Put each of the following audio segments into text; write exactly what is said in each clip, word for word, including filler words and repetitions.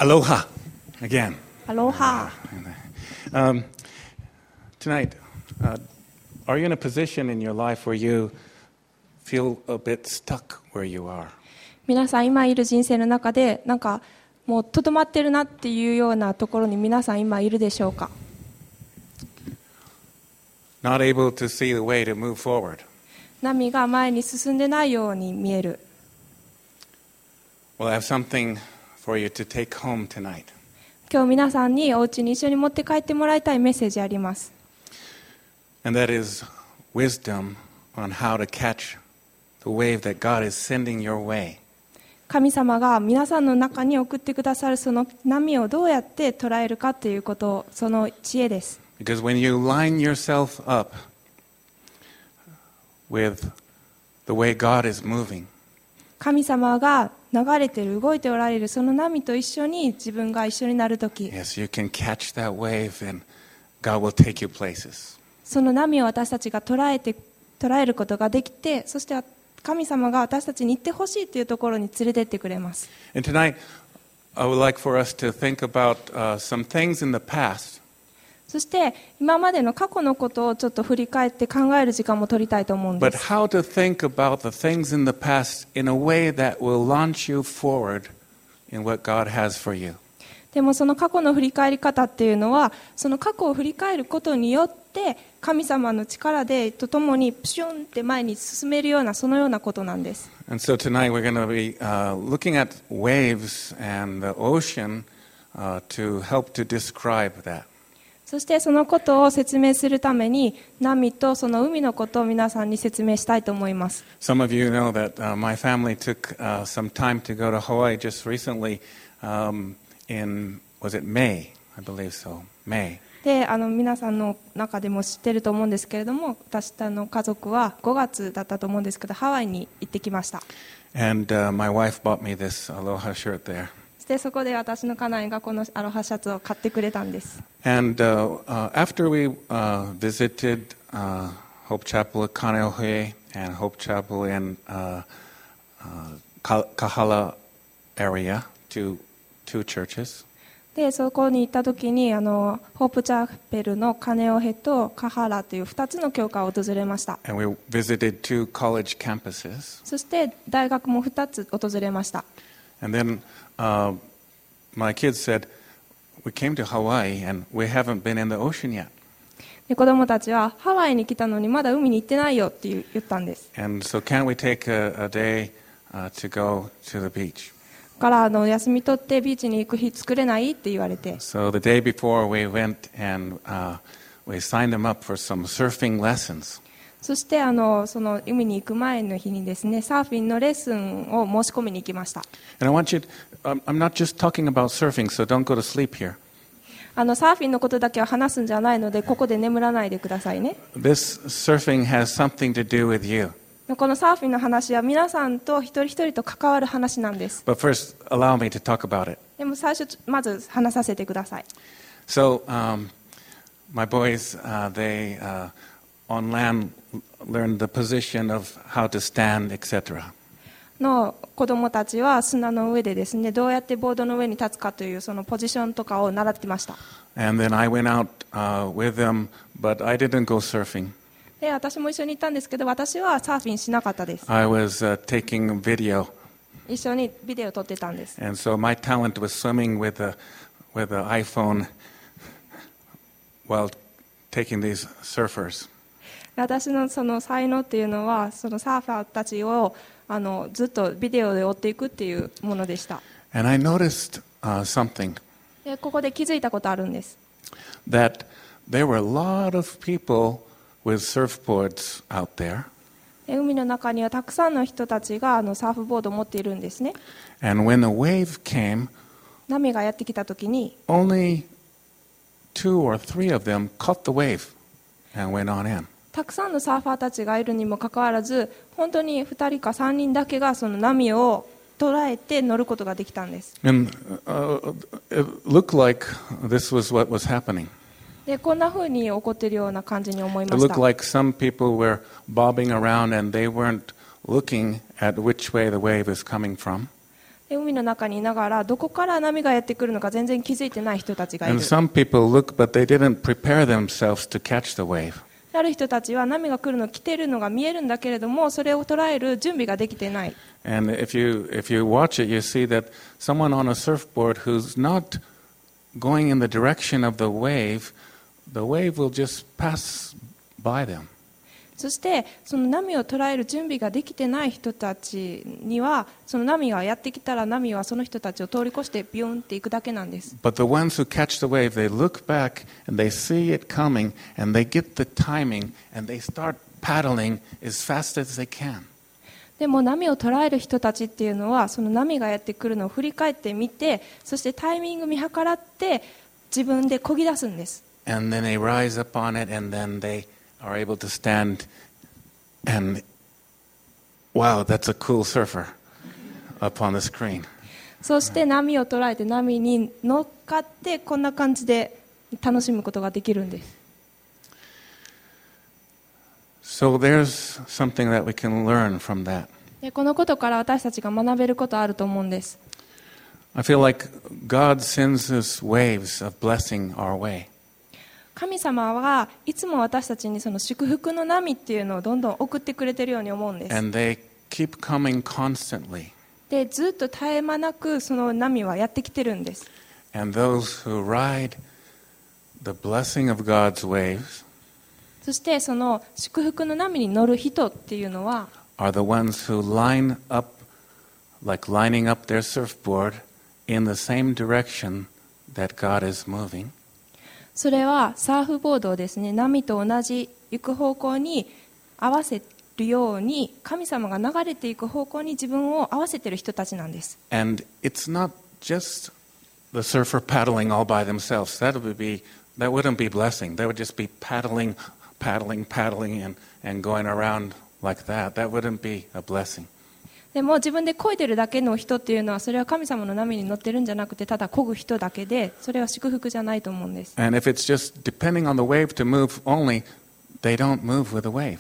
Aloha again. Aloha. Um, tonight, uh, are you in a position in your life where you feel a bit stuck where you are? 皆さん今いる人生の中でなんかもうとどまってるなっていうようなところに皆さん今いるでしょうか。 Not able to see the way to move forward. 波が前に進んでないように見える。 Well, I have something for you to take home tonight. 今日皆さんにお家に一緒に持って帰ってもらいたいメッセージあります。 And that is wisdom on how to catch the wave that God is sending your way. 神様が皆さんの中に送ってくださるその波をどうやって捉えるかということを、その知恵です。 Because when you line yourself up with the way God is moving, 神様が流れている、動いておられるその波と一緒に自分が一緒になるとき、 yes, you can catch that wave and God will take you places. その波を私たちが捉えて、捉えることができて、そして神様が私たちに行ってほしいというところに連れてってくれます。 And tonight, I would like for us to think about uh, some things in the past そして今までの過去のことをちょっと振り返って考える時間も取りたいと思うんで But す。 how to think about the things in the past in a way that will launch you forward in what God has for you. でもその過去の振り返り方っていうのは、その過去を振り返ることによって神様の力でとともにプシュンって前に進めるような、そのようなことなんです。 And so tonight we're going to be uh, looking at waves and the ocean uh, to help to describe that. そしてそのことを説明するために波とその海のことを皆さんに説明したいと思います。 Some of you know that uh, my family took uh, some time to go to Hawaii just recently um, in, was it May? I believe so, May. で、あの皆さんの中でも知ってると思うんですけれども、私の家族はごがつだったと思うんですけど、ハワイに行ってきました。 And uh, my wife bought me this aloha shirt there. そしてそこで私の家内がこのアロハシャツを買ってくれたんです。 And uh, uh, after we uh, visited uh, Hope Chapel at Kaneohe and Hope Chapel in uh, uh, Ka- Kahala area, two, two churches, で、そこに行った時にあのホープチャペルのカネオヘとカハラというふたつの教会を訪れました。 and we visited two college campuses. そして大学もふたつ訪れました。 And then uh, my kids said, we came to Hawaii and we haven't been in the ocean yet. で、子供たちはハワイに来たのにまだ海に行ってないよって言ったんです。 And so can't we take a, a day uh, to go to the beach? だからあの休み取ってビーチに行く日作れないって言われて、 So the day before we went and uh, we signed them up for some surfing lessons. そしてあのその海に行く前の日にですね、サーフィンのレッスンを申し込みに行きました。 And I want you to, um, I'm not just talking about surfing, so don't go to sleep here. あのサーフィンのことだけは話すんじゃないので、ここで眠らないでくださいね。 This surfing has something to do with you. このサーフィンの話は皆さんと一人一人と関わる話なんです。 But first, allow me to talk about it. でも最初まず話させてください。 So um, my boys, uh, they uh, on land learned the position of how to stand, et cetera. の子供たちは砂の上でですね、どうやってボードの上に立つかというそのポジションとかを習ってました。 And then I went out uh, with them, but I didn't go surfing. で、私も一緒に行ったんですけど、私はサーフィンしなかったです。 I was uh, taking video. 一緒にビデオを撮ってたんです。 And so my talent was swimming with a with an iPhone while taking these surfers. 私のその才能っていうのは、そのサーファーたちをあのずっとビデオで追っていくっていうものでした。 And I noticed uh, something で、ここで気づいたことあるんです。 that there were a lot of people with surfboards out there. で、海の中にはたくさんの人たちがあのサーフボードを持っているんですね。 And when the wave came, 波がやってきたときに、 only two or three of them caught the wave and went on in. たくさんのサーファーたちがいるにもかかわらず、本当にふたりかさんにんだけがその波を捉えて乗ることができたんです。 And uh, it looked like this was what was happening. で、こんな風に起こっているような感じに思い It まし looked た。 like some people were bobbing around and they weren't looking at which way the wave is coming from. で海の中にいながらどこから波がやってくるのか全然気づいてない人たちがいる。 And some people look, but they didn't prepare themselves to catch the wave. ある人たちは波が来るの来てるのが見えるんだけれども、それを捉える準備ができてない。 And if you if you watch it, you see that someone on a surfboard who's not going in the direction of the wave, the wave will just pass by them. そしてその波を捉える準備ができてない人たちには、その波がやってきたら波はその人たちを通り越してビューンっていくだけなんです。 But the ones who catch the wave, they look back and they see it coming and they get the timing and they start paddling as fast as they can. でも波を捉える人たちっていうのは、その波がやってくるのを振り返ってみて、そしてタイミング見計らって自分で漕ぎ出すんです。 And then they rise up on it and then they are able to stand and wow, that's a cool surfer up on the screen. そして波を捉えて波に乗っかってこんな感じで楽しむことができるんです。 So there's something that we can learn from that. でこのことから私たちが学べることあると思うんです。 I feel like God sends us waves of blessing our way. 神様はいつも私たちにその祝福の波っていうのをどんどん送ってくれてるように思うんです。 And they keep coming constantly. でずっと絶え間なくその波はやってきてるんです。 And those who ride the blessing of God's waves そしてその祝福の波に乗る人っていうのは are the ones who line up, like lining up their surfboard in the same direction that God is moving. それはサーフボードをですね、波と同じ行く方向に合わせるように、神様が流れていく方向に自分を合わせている人たちなんです。 And it's not just the surfer paddling all by themselves. That would be that wouldn't be blessing. They would just be paddling, paddling, paddling, and and going around like that. That wouldn't be a blessing. でも自分で漕いでるだけの人っていうのは、それは神様の波に乗ってるんじゃなくて、ただ漕ぐ人だけで、それは祝福じゃないと思うんです。 And if it's just depending on the wave to move only, they don't move with the wave.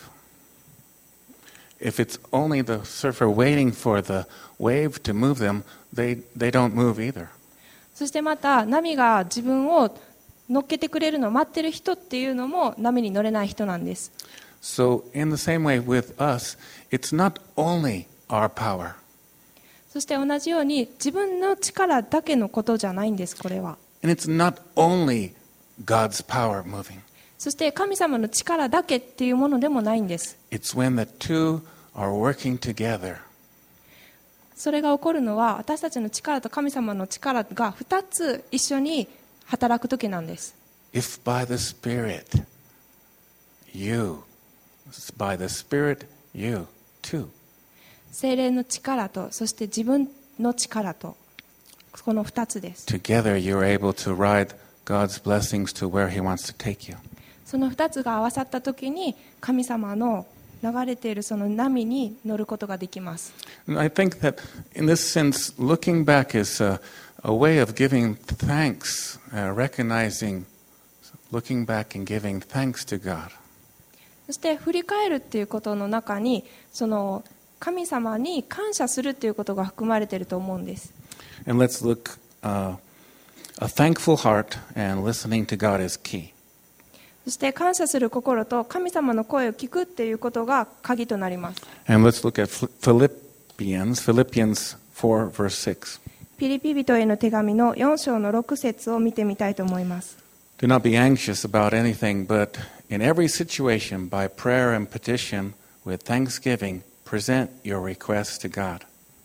If it's only the surfer waiting for the wave to move them, they they don't move either. そしてまた波が自分を乗っけてくれるのを待ってる人っていうのも波に乗れない人なんです。 So in the same way with us, it's not only our power. そして同じように自分の力だけのことじゃないんです、これは。 And it's not only God's power moving. そして神様の力だけっていうものでもないんです。 It's when the two are working together. それが起こるのは、私たちの力と神様の力がふたつ一緒に働くときなんです。 If by the Spirit, you, by the Spirit, you too. 聖霊の力と、そして自分の力と、このふたつです。 Together you're able to ride God's blessings to where He wants to take you. そのふたつが合わさったときに、神様の流れているその波に乗ることができます。 And I think that in this sense, looking back is a, a way of giving thanks, uh, recognizing, looking back and giving thanks to God. そして振り返るっていうことの中に、その神様に感謝するっていうことが含まれていると思うんです。 And let's look, uh, a thankful heart and listening to God is key. そして感謝する心と神様の声を聞くっていうことが鍵となります。 And let's look at Philippians, Philippians four, verse six. ピリピ人への手紙のよん章のろく節を見てみたいと思います。 Do not be anxious about anything, but in every situation, by prayer and petition, with thanksgiving, present your requests to God.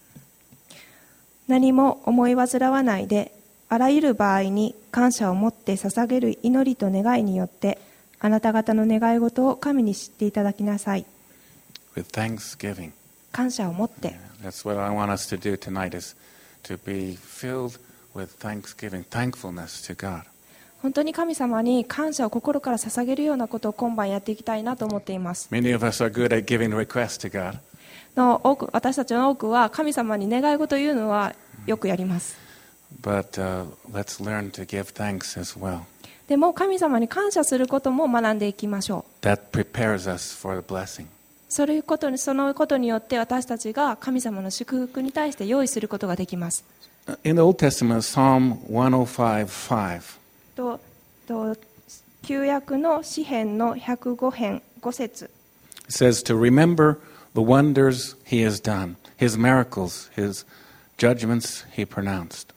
何も思い煩わないで、あらゆる場合に感謝を持って捧げる祈りと願いによって、あなた方の願い事を神に知っていただきなさい。 With thanksgiving. 感謝を持って。 That's what I want us to do tonight, is to be filled with thanksgiving, thankfulness to God. 本当に神様に感謝を心から捧げるようなことを今晩やっていきたいなと思っています。 Many of us are good at giving requests to God. の多く、私たちの多くは神様に願い事を言うのはよくやります。 But uh, let's learn to give thanks as well. でも神様に感謝することも学んでいきましょう。 That prepares us for the blessing. そういうことに、そのことによって私たちが神様の祝福に対して用意することができます。 In the Old Testament, Psalm one oh five five. とと旧約の詩編のひゃくご編ご節。 It says to remember the wonders he has done, his miracles, his judgments he pronounced.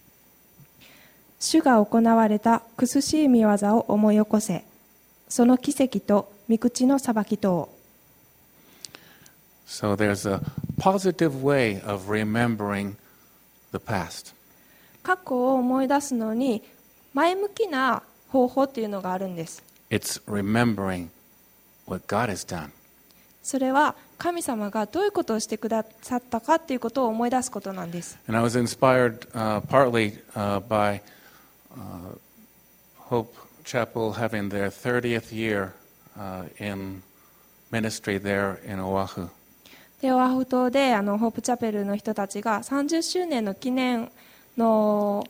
主が行われた苦しい見業を思い起こせ、その奇跡と御口の裁きとを。 So there's a positive way of remembering the past. 過去を思い出すのに前向きな方法っていうのがあるんです。 It's remembering what God has done. それは神様がどういうことをしてくださったかっていうことを思い出すことなんです。 And I was inspired uh, partly uh, by uh, Hope Chapel having their thirtieth year uh, in ministry there in Oahu. でオアフ島であのホープチャペルの人たちがさんじゅっしゅうねんの記念の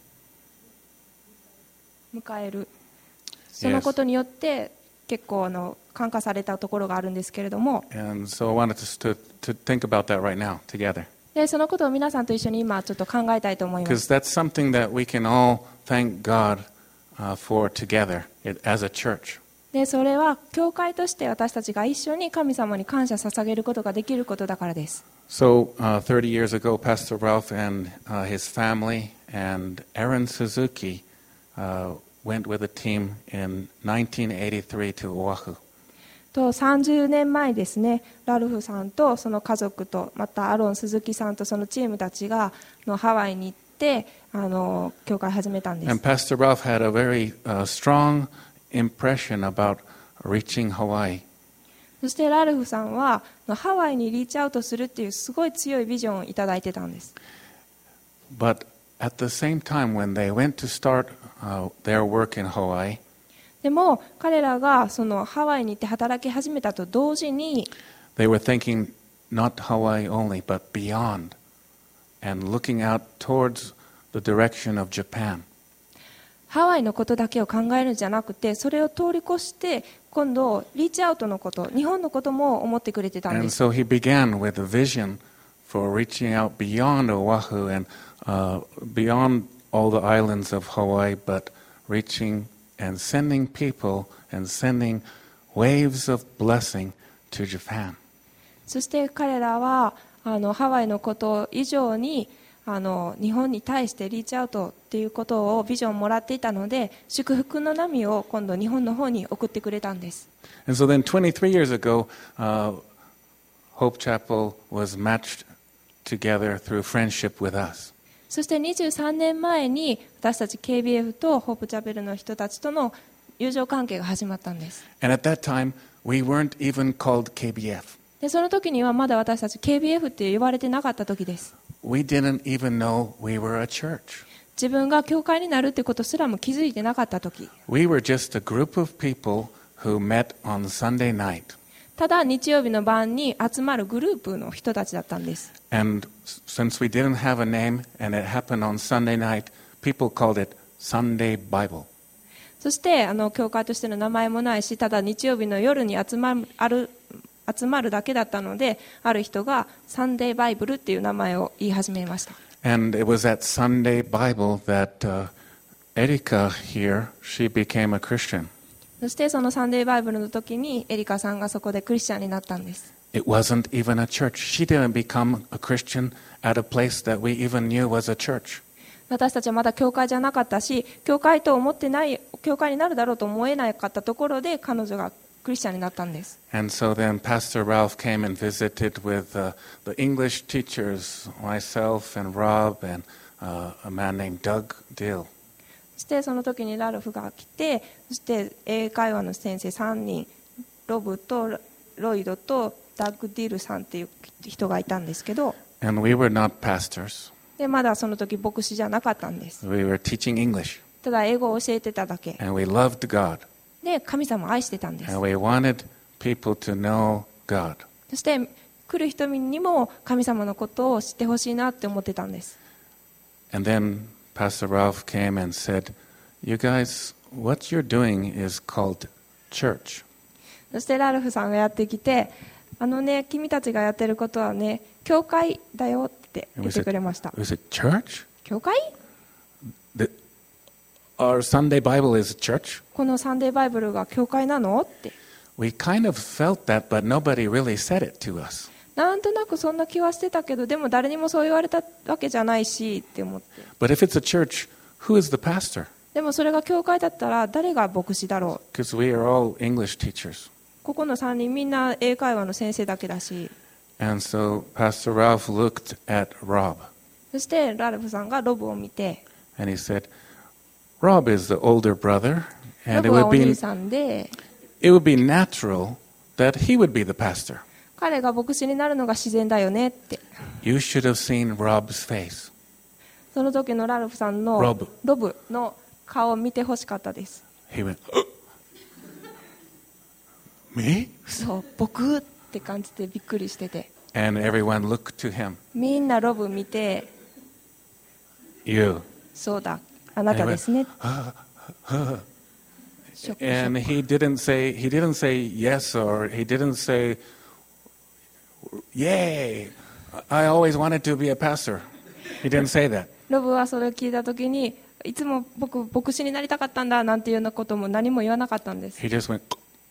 迎える、そのことによって結構あの感化されたところがあるんですけれども、 And so I wanted us to, to think about that right now together. でそのことを皆さんと一緒に今ちょっと考えたいと思いま Because す。 that's something that we can all thank God uh, for together it, as a church. でそれは教会として私たちが一緒に神様に感謝捧げることができることだからです。 So uh, thirty years ago, Pastor Ralph and uh, his family and Aaron Suzuki uh, went with a team in nineteen eighty-three to Oahu. とさんじゅうねんまえですね、ラルフさんとその家族とまたアロン・鈴木さんとそのチームたちがのハワイに行ってあの教会を始めたんで And す。 Pastor Ralph had a very uh, strong impression about reaching Hawaii. そしてラルフさんはハワイにリーチアウトするっていうすごい強いビジョンをいただいてたんです。 But at the same time, when they went to start uh, their work in Hawaii, でも彼らがそのハワイに行って働き始めたと同時に they were thinking not Hawaii only, but beyond, and looking out towards the direction of Japan. ハワイのことだけを考えるんじゃなくて、それを通り越して今度リーチアウトのこと、日本のことも思ってくれてたん And です。 so he began with a vision for reaching out beyond Oahu and uh, beyond all the islands of Hawaii, but reaching and sending people and sending waves of blessing to Japan. そして彼らはあのハワイのこと以上にあの日本に対してリーチアウトっていうことをビジョンをもらっていたので、祝福の波を今度日本の方に送ってくれたんです。 And so then twenty-three years ago, uh, Hope Chapel was matched together through friendship with us. そしてにじゅうさんねんまえに私たち ケービーエフ とホープチャペルの人たちとの友情関係が始まったんです。 And at that time, we weren't even called K B F. でその時にはまだ私たち ケービーエフ って呼ばれてなかった時です。 We didn't even know we were a church. 自分が教会になるってことすらも気づいてなかった時、 We were just a group of people who met on Sunday night. ただ日曜日の晩に集まるグループの人たちだったんです。 And since we didn't have a name and it happened on Sunday night, people called it Sunday Bible. そしてあの教会としての名前もないし、ただ日曜日の夜に集まる、ある集まるだけだったので、ある人がサンデーバイブルっていう名前を言い始めました。 And it was at Sunday Bible that uh, Erika here, she became a Christian. そしてそのサンデーバイブルの時にエリカさんがそこでクリスチャンになったんです。 It wasn't even a church. She didn't become a Christian at a place that we even knew was a church. 私たちはまだ教会じゃなかったし、教会と思ってない、教会になるだろうと思えなかったところで彼女がクリスチャンになったんです。 And so then Pastor Ralph came and visited with uh, the English teachers, myself and Rob and uh, a man named Doug Dill. そしてその時にラルフが来て、そして英会話の先生さんにん、ロブとロイドとダッグ・ディルさんっていう人がいたんですけど、 And we were not pastors. でまだその時牧師じゃなかったんです。 We were teaching English. ただ英語を教えてただけ And we loved God. で、神様を愛してたんです。 And we wanted people to know God. そして来る人にも神様のことを知ってほしいなって思ってたんです。 And then Pastor Ralph came and said, "You guys, what you're doing is called church." そしてラルフさんがやってきて、 あのね、君たちがやってることはね、教会だよって言ってくれました。 We said, church? 教会？ The, our Sunday Bible is a church? このサンデーバイブルが教会なのって。 We kind of felt that, but nobody really said it to us. なんとなくそんな気はしてたけど、でも誰にもそう言われたわけじゃないしって思って。 But if it's a church, who is the pastor? でもそれが教会だったら誰が牧師だろう。 Because we are all English teachers. ここのさんにんみんな英会話の先生だけだし。 And so Pastor Ralph looked at Rob. そしてラルフさんがロブを見て、 And he said, Rob is the older brother, ロ and it ブは would お be, 兄さんで、 it would be natural that he would be the pastor. 彼が牧師になるのが自然だよねって。 You should have seen Rob's face. その時のラルフさんのロブロブの顔を見てほしかったです。 He went, Me? そう、僕って感じでびっくりしてて、 And everyone looked to him. みんなロブ見て、 You. そうだ、あなたですね。ショックショッ And ク he didn't say he didn't say yes or he didn't say yay. I always wanted to be a pastor. He didn't say that. ロブはそれを聞いた時に、いつも僕牧師になりたかったんだなんていうようなことも何も言わなかったんです。 He just went.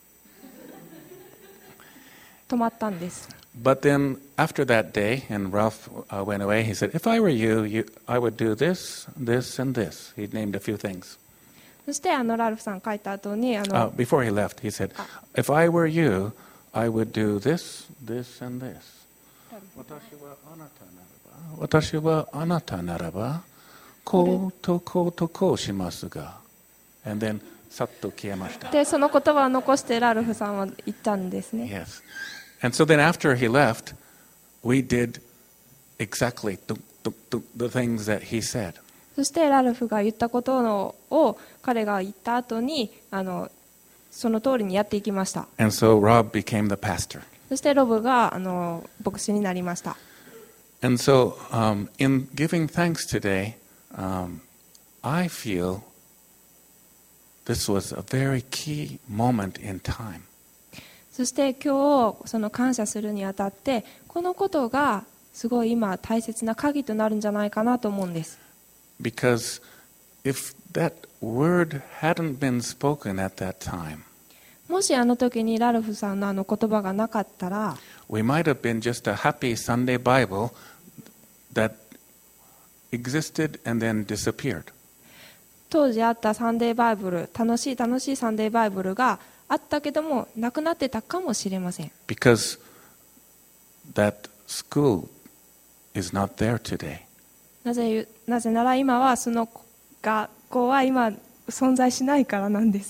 止まったんです。 But then after that day, and Ralph uh, went away, he said, if I were you, you, I would do this, this, and this. He named a few things. そしてあのラルフさん帰った後にあ Uh, の before he left, he said, if I were you, I would do this, this, and this. 私はあなたならば、私はあなたならば、こうとこうとこうしますが。And then, さっと消えました。 でその言葉を残してラルフさんは言ったんですね。 Yes. And so then after he left, we did exactly the, the, the, the things that he said. そしてラルフが言ったことのを彼が言った後にあのその通りにやっていきました。 And so Rob became the pastor. そしてロブがあの牧師になりました。 And so um, in giving thanks today, um, I feel this was a very key moment in time. そして今日その感謝するにあたってこのことがすごい今大切な鍵となるんじゃないかなと思うんです。 Because if that word hadn't been spoken at that time, もしあの時にラルフさんのあの言葉がなかったら we might have been just a happy Sunday Bible that existed and then disappeared. 当時あったサンデーバイブル、楽しい楽しいサンデーバイブルがあったけどもなくなってたかもしれません。 Because that school is not there today. なぜ、なぜなら今はその学校は今存在しないからなんです。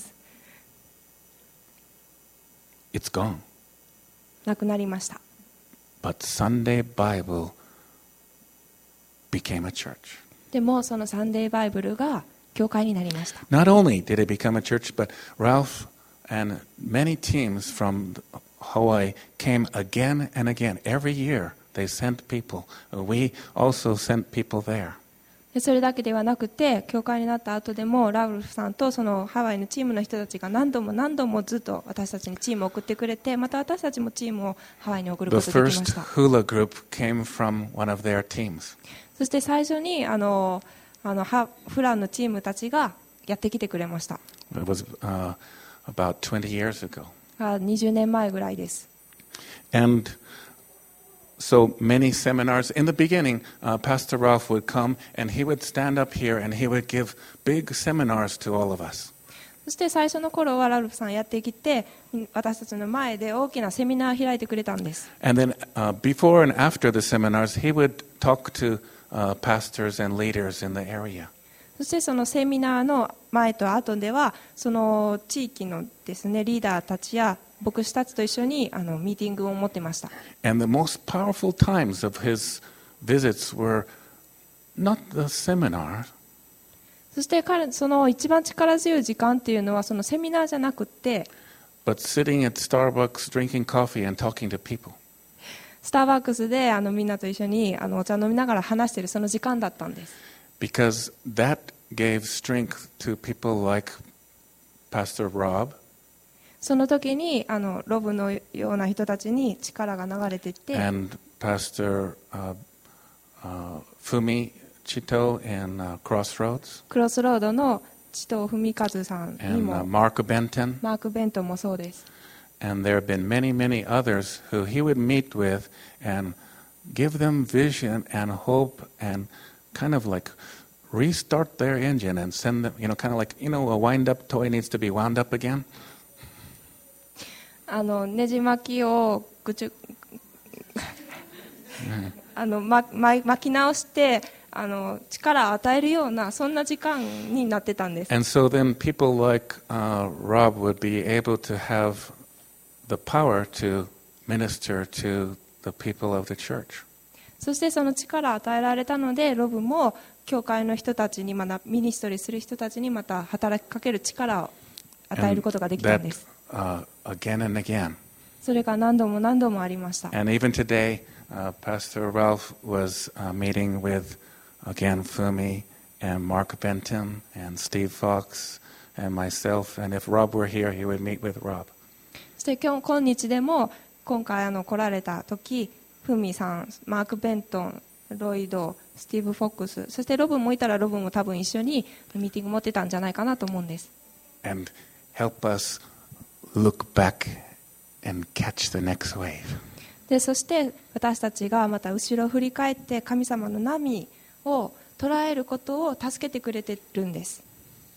It's gone. なくなりました。 But Sunday Bible became a church. でもそのサンデーバイブルが教会になりました。 Not only did it become a church, but Ralph and many teams from Hawaii came again and again. Every year they sent people. We also sent people there. でそれだけではなくて教会になった後でもラルフさんとそのハワイのチームの人たちが何度も何度もずっと私たちにチームを送ってくれてまた私たちもチームをハワイに送る The ことができま first した。 hula group came from one of their teams. そして最初にあのあのハフランのチームたちがやってきてくれました。 It was uh, about twenty years ago. あにじゅうねんまえぐらいです。 And so many seminars. In the beginning, uh, Pastor Ralph would come and he would stand up here and he would give big seminars to all of us. そして最初の頃はラルフさんやってきて私たちの前で大きなセミナーを開いてくれたんです。 And then uh, before and after the seminars, he would talk to uh, pastors and leaders in the area. そしてそのセミナーの前と後ではその地域のですねリーダーたちや牧師たちと一緒にあのミーティングを持ってました。 And the most powerful times of his visits were not the seminar, そして彼その一番力強い時間っていうのはそのセミナーじゃなくて but sitting at Starbucks, drinking coffee, and talking to people. スターバックスであのみんなと一緒にあのお茶飲みながら話しているその時間だったんです。 Because that gave strength to people like Pastor Rob. その時にあのロブのような人たちに力が流れていって、 And Pastor uh, uh, Fumi Chito in uh, Crossroads, クロスロードの千藤文和さんに and も、 uh, Mark Benton. マーク・ベントンもそうです。 And there have been many, many others who he would meet with and give them vision and hope and kind of like restart their engine and send them, you know, kind of like, you know, a wind-up toy needs to be wound up again. あのねじ巻きをぐちゅあの、まま、巻き直してあの力を与えるようなそんな時間になってたんです。 And so then people like uh, Rob would be able to have the power to minister to the people of the church. そしてその力を与えられたので、ロブも教会の人たちに、またミニストリーする人たちにまた働きかける力を与えることができたんです。 Uh, again and again. それが何度も何度もありました。 And even today, uh, Pastor Ralph was uh, meeting with, again, Fumi and Mark Benton and Steve Fox and myself. And if Rob were here, he would meet with Rob. そして今日今日でも今回あの来られた時、フミさん、マーク・ベントン、ロイド、スティーブ・フォックス、そしてロブもいたらロブも多分一緒にミーティング持ってたんじゃないかなと思うんです。 And help us look back and catch the next wave. でそして私たちがまた後ろを振り返って神様の波を捉えることを助けてくれてるんです。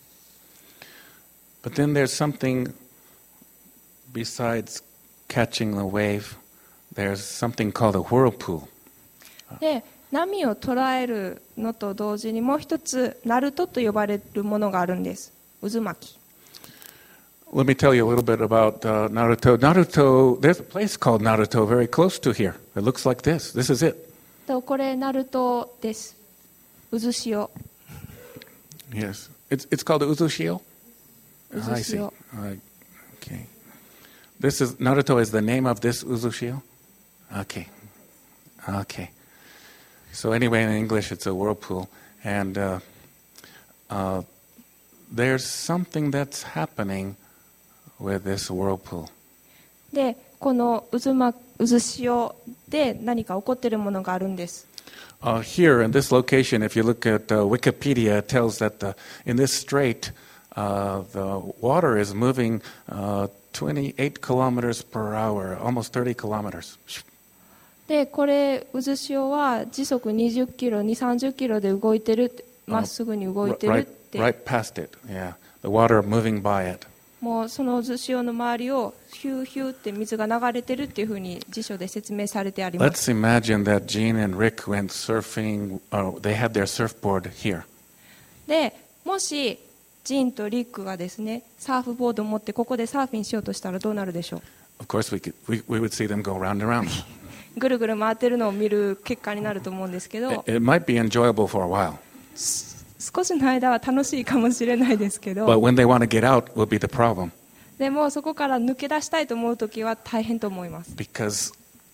But then there's something besides catching the wave. There's something called a whirlpool. で波を捉えるのと同時にもう一つナルトと呼ばれるものがあるんです。渦巻き。 Let me tell you a little bit about uh, Naruto. Naruto, there's a place called Naruto very close to here. It looks like this. This is it. とこれナルトです。渦潮。 Yes. It's, it's called Uzushio? 渦 I see. 潮。 Uh, okay. This is, Naruto is the name of this Uzushio? Okay. Okay. So anyway, in English, it's a whirlpool. And uh, uh, there's something that's happening with this whirlpool. でこの渦ま渦潮で何か起こっているものがあるんです。 Uh, here in this location, if you look at uh, Wikipedia, it tells that the, in this strait, uh, the water is moving uh, twenty-eight kilometers per hour, almost thirty kilometers. でこれ渦潮は時速にじゅっキロ、にじゅう、さんじゅっキロで動いてる、まっすぐに動いてるっ Right, て、 right past it, yeah. The water moving by it. もうその渦潮の周りをヒューヒューって水が流れてるっていうふうに辞書で説明されてあります。 Let's imagine that Gene and Rick went surfing, uh, they had their surfboard here. でもしジンとリックがですねサーフボードを持ってここでサーフィンしようとしたらどうなるでしょう。 Of course, we, could, we, we would see them go round and round. ぐるぐる回ってるのを見る結果になると思うんですけど、 It, it might be enjoyable for a while, 少しの間は楽しいかもしれないですけど、 but when they want to get out will be the problem. でもそこから抜け出したいと思うときは大変と思います。 Because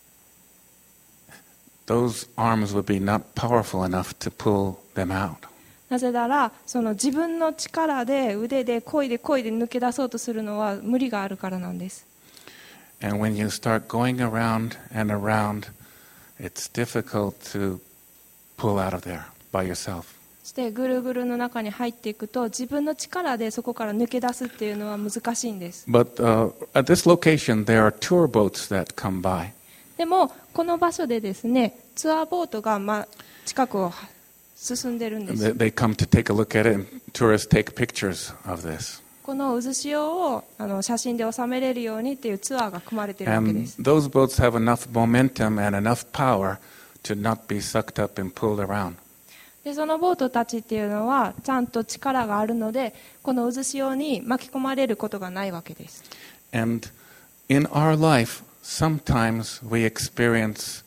those arms would be not powerful enough to pull them out. なぜならその自分の力で腕で漕いで漕いで抜け出そうとするのは無理があるからなんです。 And when you start going around and around, it's difficult to pull out of there by yourself. そしてぐるぐるの中に入っていくと自分の力でそこから抜け出すっていうのは難しいんです。 But uh, at this location, there are tour boats that come by. でもこの場所でですねツアーボートがま近くを進んでるんで They, す。 they come to take a look at it, and tourists take pictures of this. この渦潮をあの写真で収めれるようにっていうツアーが組まれているわけで And す。 those boats have enough momentum and enough power to not be sucked up and pulled around. でそのボートたちっていうのはちゃんと力があるのでこの渦潮に巻き込まれることがないわけです。 And in our life, sometimes we experience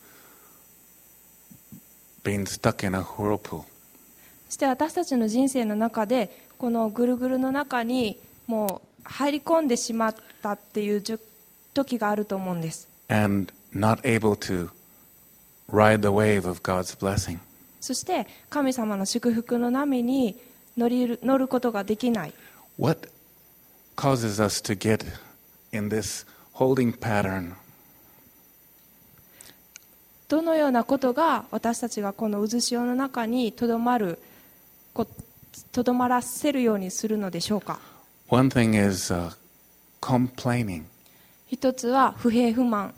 being stuck in a whirlpool. そして私たちの人生の中でこのぐるぐるの中にもう入り込んでしまったっていう時があると思うんです。 And not able to ride the wave of God's blessing. そして神様の祝福の波に乗り乗ることができない。 What causes us to get in this holding pattern. どのようなことが私たちがこの渦潮の中にとどまるとどまらせるようにするのでしょうか。 One thing is uh, complaining. 一つは不平不満。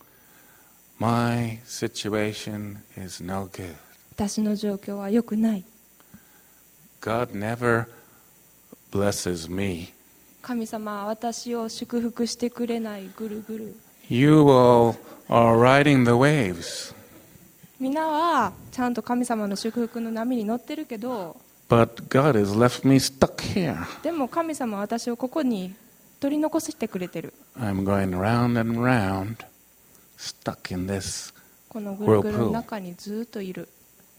My situation is no good. 私の状況は良くない。 God never blesses me. 神様は私を祝福してくれない。ぐるぐる。 You all are riding the waves, みんなはちゃんと神様の祝福の波に乗ってるけど、 but God has left me stuck here. でも神様は私をここに取り残してくれてる。 I'm going round and round, stuck in this このぐるぐるの中にずっといる。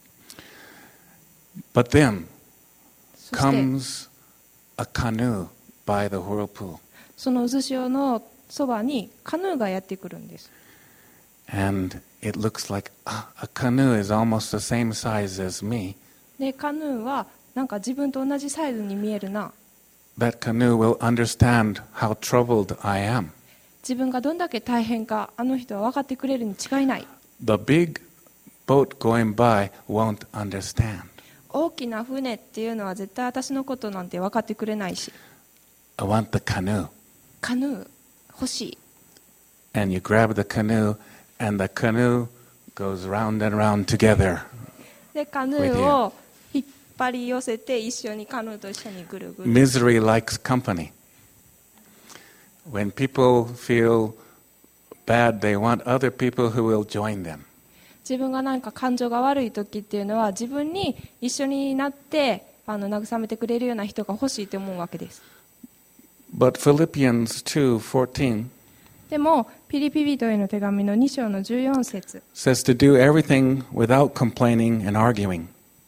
But then そして comes a canoe by the whirlpool. その渦潮のそばにカヌーがやってくるんです。 And it looks like ah, a canoe is almost the same size as me. でカヌーはなんか自分と同じサイズに見えるな。 That canoe will understand how troubled I am. 自分がどんだけ大変かあの人は分かってくれるに違いない。 The big boat going by won't understand. 大きな船っていうのは絶対私のことなんて分かってくれないし。 I want the canoe. カヌー欲しい。 And you grab the canoe, and the canoe goes round and round together. でカヌーを引っ張り寄せて一緒にカヌーと一緒にぐるぐる。 Misery likes company. When people feel bad, they want other people who will join them. 自分がなんか感情が悪い時っていうのは自分に一緒になってあの慰めてくれるような人が欲しいと思うわけです。 But Philippians two fourteen でもピリピ人への手紙のに章のじゅうよん節 says to do everything without complaining and arguing.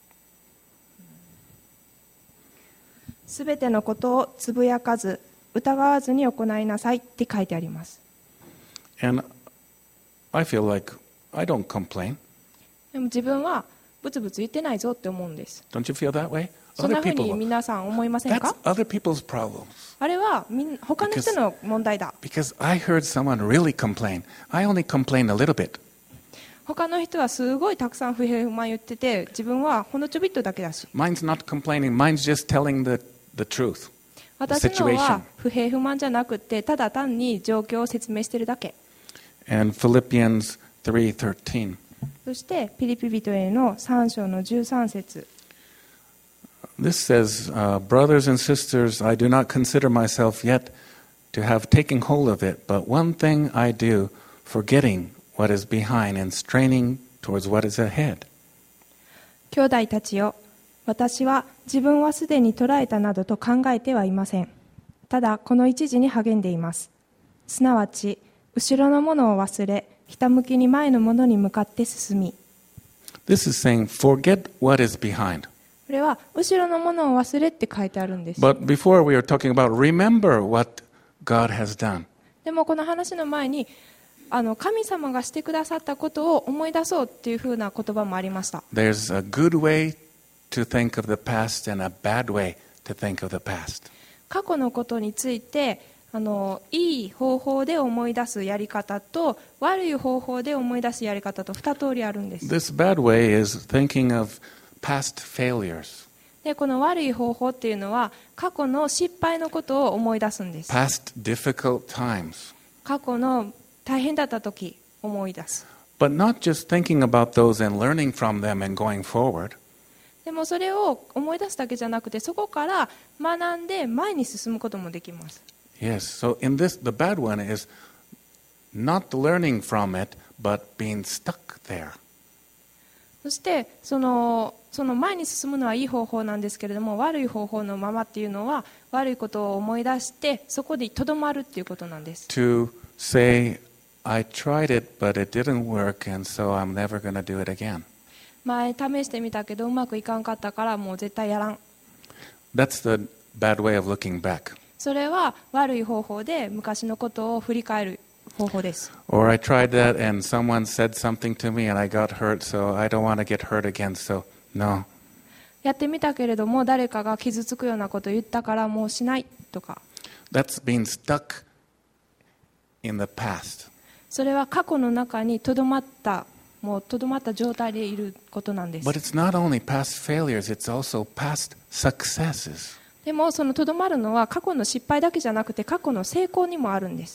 すべてのことをつぶやかず疑わずに行いなさいって書いてあります。 And I feel like I don't complain. でも自分はブツブツ言ってないぞって思うんです。 Don't you feel that way? そんな Other ふうに people, 皆さん思いません that's か？ other people's problems. あれはみん他の人の問題だ。 Because I heard someone really complain. I only complain a little bit. 他の人はすごいたくさん不平不満言ってて自分はほんのちょびっとだけだし。 Mine's not complaining. Mine's just telling the, the truth. 私のは不平不満じゃなくてただ単に状況を説明してるだけ。 And Philippians three thirteen. そしてピリピ人へのさん章のじゅうさん節 This says, uh, Brothers and sisters, I do not consider myself yet to have taken hold of it, but one thing I do, forgetting what is behind and straining towards what is ahead. 兄弟たちよ、私は自分はすでに捉えたなどと考えてはいません。ただこの一時に励んでいます。すなわち後ろのものを忘れ、ひたむきに前のものに向かって進み。 This is saying, forget what is behind. これは後ろのものを忘れって書いてあるんです。 But before we were talking about remember what God has done. でもこの話の前にあの神様がしてくださったことを思い出そうっていうふうな言葉もありました。 There's a good way to think of the past and a bad way to think of the past. 過去のことについてあのいい方法で思い出すやり方と悪い方法で思い出すやり方と二通りあるんです。 This bad way is thinking of past failures, でこの悪い方法っていうのは過去の失敗のことを思い出すんです。 past difficult times. 過去の大変だった時思い出す。 But not just thinking about those and learning from them and going forward. でもそれを思い出すだけじゃなくてそこから学んで前に進むこともできます。 Yes, so in this, the bad one is not learning from it, but being stuck there. そしてそのその前に進むのはいい方法なんですけれども悪い方法のままっていうのは悪いことを思い出してそこでとどまるっていうことなんです。 To say, I tried it, but it didn't work, and so I'm never going to do it again. 前試してみたけどうまくいかんかったからもう絶対やらん。 That's the bad way of looking back. それは悪い方法で昔のことを振り返る方法です。 Or I tried that and someone said something to me and I got hurt, so I don't want to get hurt again, so no. やってみたけれども誰かが傷つくようなことを言ったからもうしないとか。 That's being stuck in the past. それは過去の中にとどまったもうとどまった状態でいることなんです。 But it's not only past failures, it's also past successes. でもそのとどまるのは過去の失敗だけじゃなくて過去の成功にもあるんです。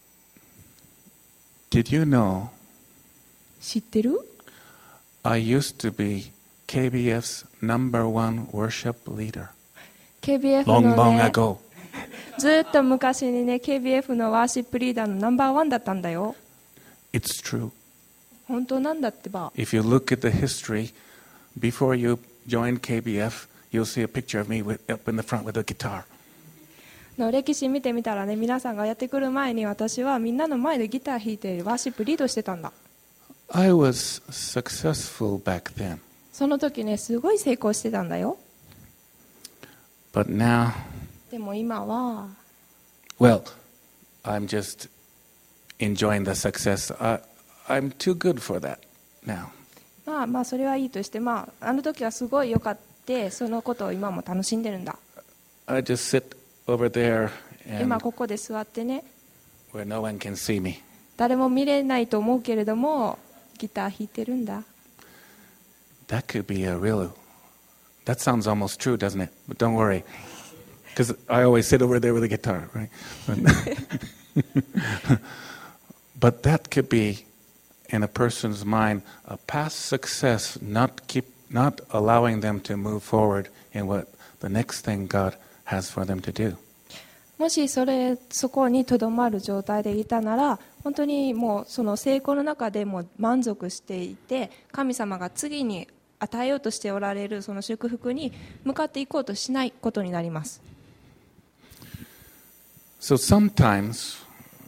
Did you know 知ってる？ I used to be K B F's number one worship leader? ケービーエフ Long, の long ね ago. ずっと昔にね ケービーエフ のワーシップリーダーのナンバーワンだったんだよ。 It's true. 本当なんだってば。 If you look at the history, before you joined K B F, you'll see a picture of me with, up in the front with a guitar. の歴史見てみたらね、皆さんがやってくる前に私はみんなの前でギター弾いてワーシップリードしてたんだ。 I was successful back then. その時ねすごい成功してたんだよ。 But now, でも今は well, I'm just enjoying the success. I, I'm too good for that now. まあまあそれはいいとして、まああの時はすごい良かったそのことを今も楽しんでるんだ。 I just sit over there 今 and ここで座ってね where no one can see me. 誰も見れないと思うけれどもギター弾いてるんだ。 That could be a real, that sounds almost true, doesn't it? But don't worry, because I always sit over there with a guitar, right? But that could be in a person's mind a past success, not keep, not allowing them to move forward in what the next thing God has for them to do. もしそれそこにとどまる状態でいたなら本当にもうその成功の中でも満足していて神様が次に与えようとしておられるその祝福に向かっていこうとしないことになります。 So sometimes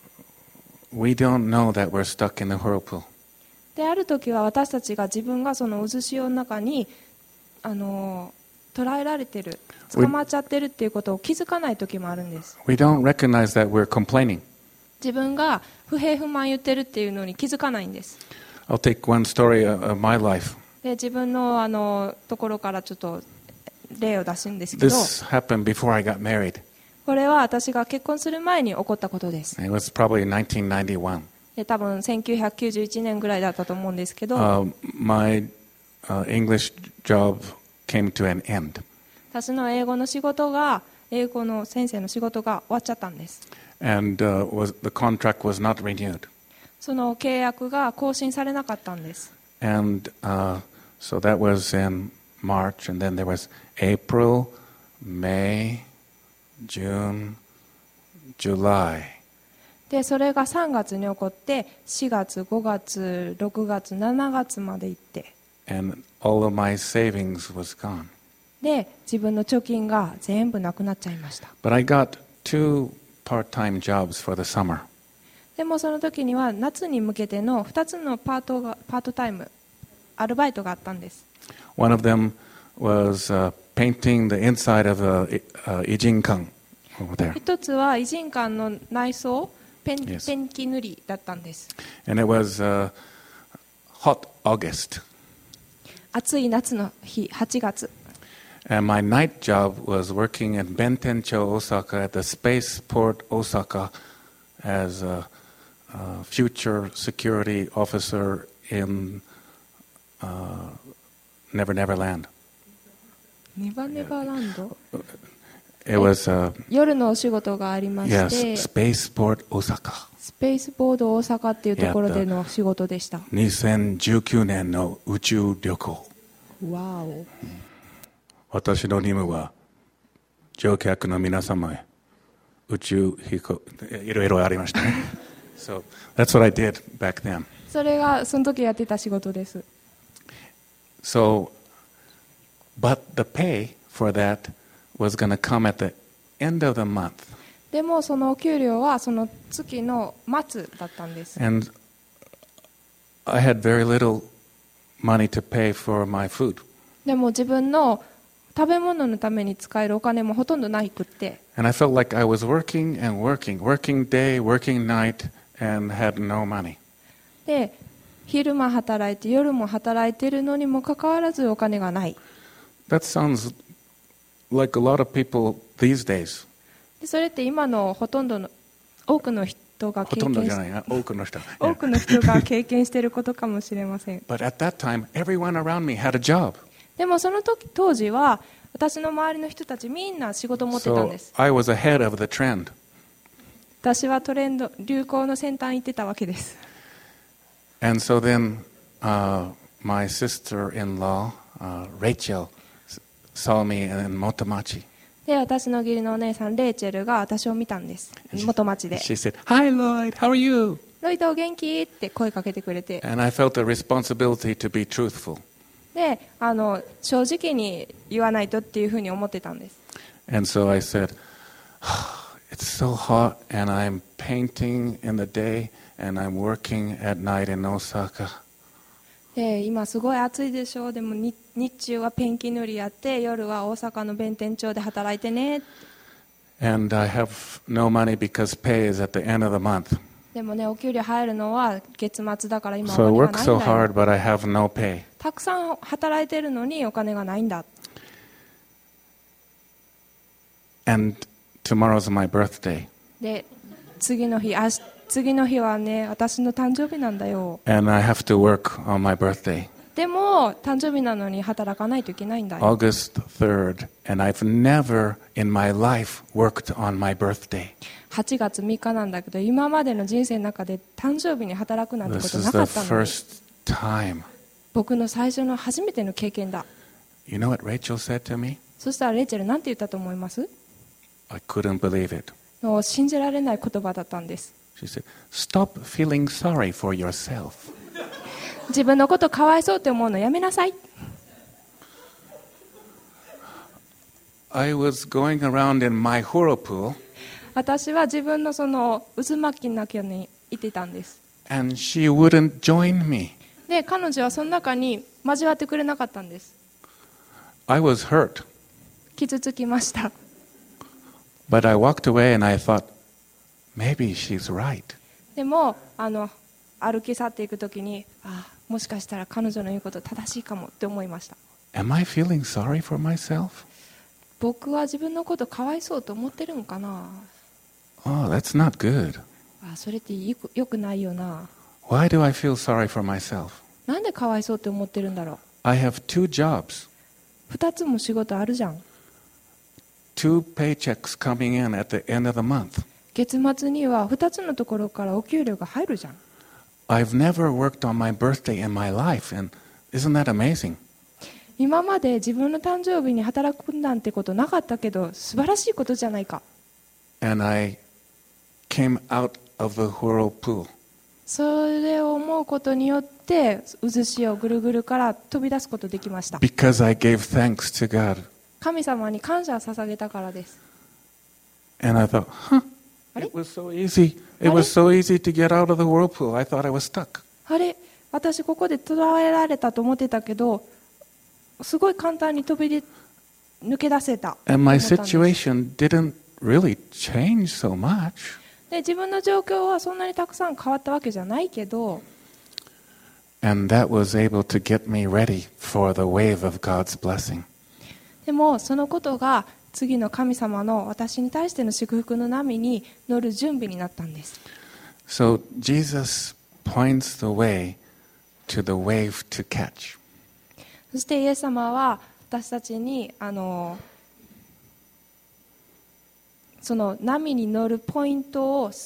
we don't know that we're stuck in the whirlpool. である時は私たちが自分がその渦潮の中にあの捉えられてる捕まっちゃってるっていうことを気づかない時もあるんです。 We don't recognize that we're complaining. 自分が不平不満言ってるっていうのに気づかないんです。 I'll take one story of my life. で自分のあのところからちょっと例を出すんですけど This happened before I got married. これは私が結婚する前に起こったことです。 It was probably nineteen ninety-one. で多分せんきゅうひゃくきゅうじゅういちねんぐらいだったと思うんですけど、 Uh, my uh, English job came to an end. 私の英語の仕事が英語の先生の仕事が終わっちゃったんです。 And uh, was, the contract was not renewed. その契約が更新されなかったんです。 And uh, so that was in March, and then there was April, May, June, July. でそれがさんがつに起こってしがつ、ごがつ、ろくがつ、しちがつまで行って And all of my savings was gone. で自分の貯金が全部なくなっちゃいました。 But I got two part-time jobs for the summer. でもその時には夏に向けてのふたつのパートがパートタイムアルバイトがあったんです。 One of them was uh, painting the inside of a, a Ijinkan over there. 一つは異人館の内装ペン、 Yes. ペンキ塗りだったんです。 And it was uh, hot August. 暑い夏の日はちがつ And my night job was working in Bentencho, Osaka, at the Spaceport Osaka as a, a future security officer in uh, Never Never Land. ネバネバランド It was, uh, 夜のお仕事がありまし yes, て Spaceport Osaka. スペースボード大阪っていうところでの仕事でした。 にせんじゅうきゅうねんの宇宙旅行。 わお。 私の任務は乗客の皆様へ宇宙飛行いろいろありましたね。So that's what I did back then. それがその時やってた仕事です。 So, but the pay for that was going to come at the end of the month. でもそのお給料はその月の末だったんです。 And I had very little money to pay for my food. でも自分の食べ物のために使えるお金もほとんどないくって。 And I felt like I was working and working, working day, working night, and had no money. で、昼間働いて夜も働いてるのにもかかわらずお金がない。 That sounds like a lot of people these days. でそれって今のほとんどの多くの人がほ経験しとんどじゃないな、多くの人。 多くの人が経験していることかもしれません。 But at that time, everyone around me had a job. でもその時当時は私の周りの人たちみんな仕事を持ってたん So です。 I was ahead of the trend. 私はトレンド流行の先端行ってたわけです。 And so then uh, my sister-in-law, uh, Rachel, s- saw me in Motomachi. で私の義理のお姉さんレイチェルが私を見たんです。元町で She said, "Hi, Lloyd. How are you?" ロイド元気って声かけてくれて、 And I felt a responsibility to be truthful. であの正直に言わないとっていうふうに思ってたんです。 And so I said, "It's so hot, and I'm painting in the day, and I'm working at night in Osaka." で今すごい暑いでしょう。でも日日中はペンキ塗りやって夜は大阪の弁天町で働いてね。 And I have no money because pay is at the end of the month. でもねお給料入るのは月末だから今 So I お金 work がない so んだよ。 hard, but I have no pay. たくさん働いてるのにお金がないんだ。 And tomorrow's my birthday. で次の日明日次の日はね私の誕生日なんだよ。 And I have to work on my birthday, でも誕生日なのに働かないといけないんだよ。 August third. And I've never in my life worked on my birthday. はちがつみっかなんだけど今までの人生の中で誕生日に働くなんてこ This と is なか the ったのに first time. 僕の最初の初めての経験だ。 You know what Rachel said to me? そしたらレイチェルなんて言ったと思います？ I couldn't believe it. もう信じられない言葉だったんです。 She said, "Stop feeling sorry for yourself." 自分のことかわいそうって思うのやめなさい。 I was going around in my whirlpool, 私は自分のその渦巻きの中にいてたんです。 and she wouldn't join me. で彼女はその中に交わってくれなかったんです。 I was hurt, 傷つきました。 but I walked away and I thought, maybe she's right. でもあの歩き去っていくときにあもしかしたら彼女の言うこと正しいかもって思いました。 Am I feeling sorry for myself? 僕は自分のことかわいそうと思ってるんかな。 Oh, that's not good. あそれってよく、よくないよな。 Why do I feel sorry for myself? なんでかわいそうって思ってるんだろう。 I have two jobs, 二つも仕事あるじゃん。 two paychecks coming in at the end of the month. 月末には二つのところからお給料が入るじゃん。 I've never worked on my birthday in my life, and isn't that amazing? 今まで自分の誕生日に働くなんてことなかったけど素晴らしいことじゃないか。 And I came out of the whirlpool. それを思うことによって渦潮ぐるぐるから飛び出すことできました。 Because I gave thanks to God. 神様に感謝を捧げたからです。 And I thought, huh, it was so easy. It was so easy to get out of the whirlpool. I thought I was stuck. あれ私ここで捕らえられたと思ってたけどすごい簡単に飛び出抜け出せた。 And my と思ったんです。 situation didn't really change so much. で自分の状況はそんなにたくさん変わったわけじゃないけど And that was able to get me ready for the wave of God's blessing. でもそのことが次の神様の私に対しての祝福の波に乗る準備になったんです。 So Jesus points the way to the wave to catch. そしてイエス様は私たちにあのその波に乗るポイントを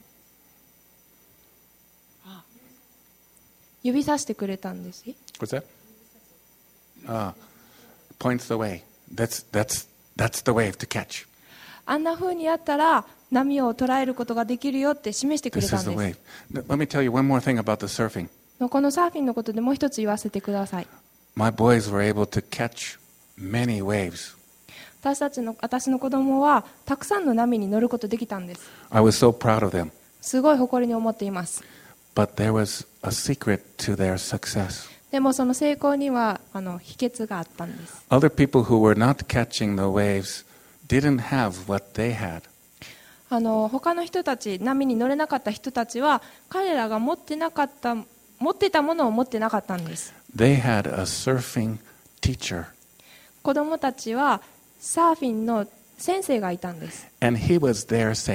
指さしてくれたんです。 What's that? Ah, points the way. That's that's that's the wave to catch. あんな風にやったら波を捉えることができるよって示してくれ This た is ん the です。 wave. Let me tell you one more thing about the surfing. このサーフィンのことでもう一つ言わせてください。 My boys were able to catch many waves. 私たちの私の子供はたくさんの波に乗ることできたんです。 I was so proud of them. すごい誇りに思っています。 But there was a secret to their success. でもその成功にはあの秘訣があったんです。 Other people who were not catching the waves didn't have what they had. あの他の人たち、波に乗れなかった人たちは彼らが持ってなかった持ってたものを持ってなかったんです。 They had a surfing teacher. 子供たちはサーフィンの先生がいたんです。 And he was there saying,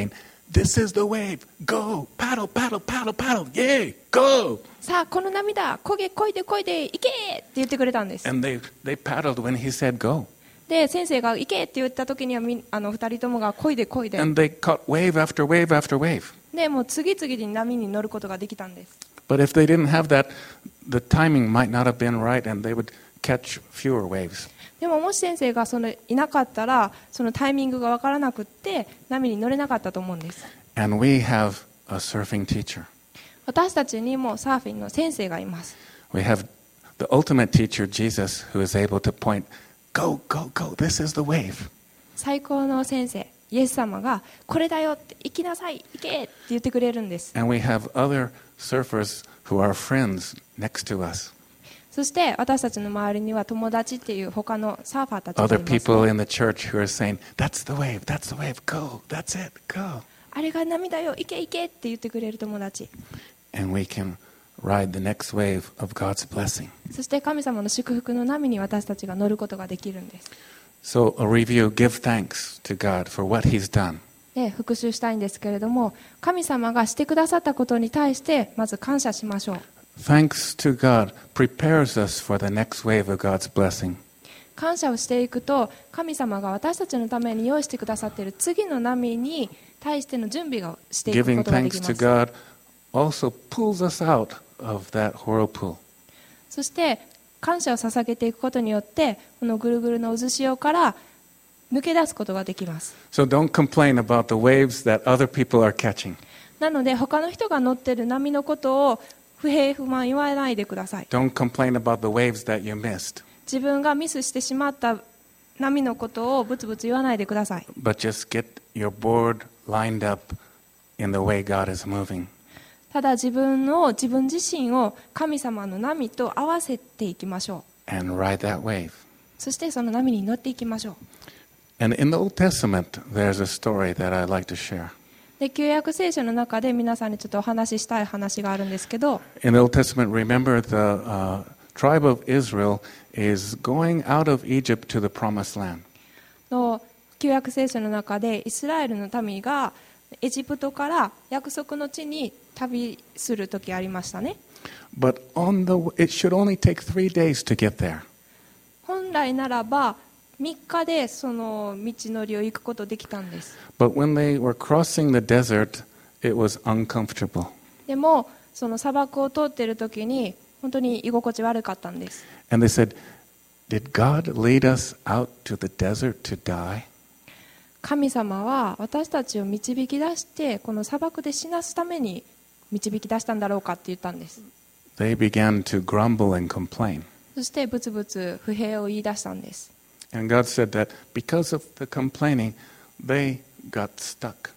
This is the wave. Go. Paddle, paddle, paddle, paddle. Yay. Go. さあこの波だ、こげこいでこいで行けって言ってくれたんです。 And they, they paddled when he said go. で先生が行けって言った時にはみあのふたりともがこいでこいで、 And they caught wave after wave after wave. でもう次々に波に乗ることができたんです。 But if they didn't have that, the timing might not have been right and they would catch fewer waves. でももし先生がそのいなかったらそのタイミングが分からなくって波に乗れなかったと思うんです。 And we have a surfing teacher. 私たちにもサーフィンの先生がいます。 We have the ultimate teacher, Jesus, who is able to point, go, go, go, this is the wave. 最高の先生イエス様がこれだよって行きなさい行けって言ってくれるんです。 And we have other surfers who are friends next to us. そして私たちの周りには友達っていう他のサーファーたちがい Other ます。 people in the church who are saying, that's the wave, that's the wave, go, that's it, go. あれが波だよ行け行けって言ってくれる友達。 And we can ride the next wave of God's blessing. そして神様の祝福の波に私たちが乗ることができるんです。 So a review, give thanks to God for what He's done. で復習したいんですけれども、神様がしてくださったことに対してまず感謝しましょう。 Thanks to God prepares us for the next wave of God's blessing. 感謝をしていくと神様が私たちのために用意してくださっている次の波に対しての準備をしていくこ Giving とがで thanks きま to す。 God also pulls us out of that whirlpool. そして感謝を捧げていくことによってこのぐるぐるの渦潮から抜け出すことができます。 So don't complain about the waves that other people are catching. なので他の人が乗っている波のことを不平不満言わないでください。 Don't complain about the waves that you missed. 自分がミスしてしまった波のことをブツブツ言わないでください。 But just get your board lined up in the way God is moving. ただ自分の自分自身を神様の波と合わせていきましょう。 And ride that wave. そしてその波に乗っていきましょう。 And in the Old Testament, there's a story that I'd like to share. で旧約聖書の中で皆さんにちょっとお話ししたい話があるんですけど、 In the Old Testament, remember the uh, tribe of Israel is going out of Egypt to the promised land. の旧約聖書の中でイスラエルの民がエジプトから約束の地に旅する時ありましたね。 But on the, it should only take three days to get there. 本来ならばみっかでその道のりを行くことできたんです。 But when they were crossing the desert, it was uncomfortable. でもその砂漠を通っている時に本当に居心地悪かったんです。 And they said, did God lead us out to the desert to die? 神様は私たちを導き出してこの砂漠で死なすために導き出したんだろうかって言ったんです。 They began to grumble and complain. そしてブツブツ不平を言い出したんです。 And God said that because of the complaining, they got stuck.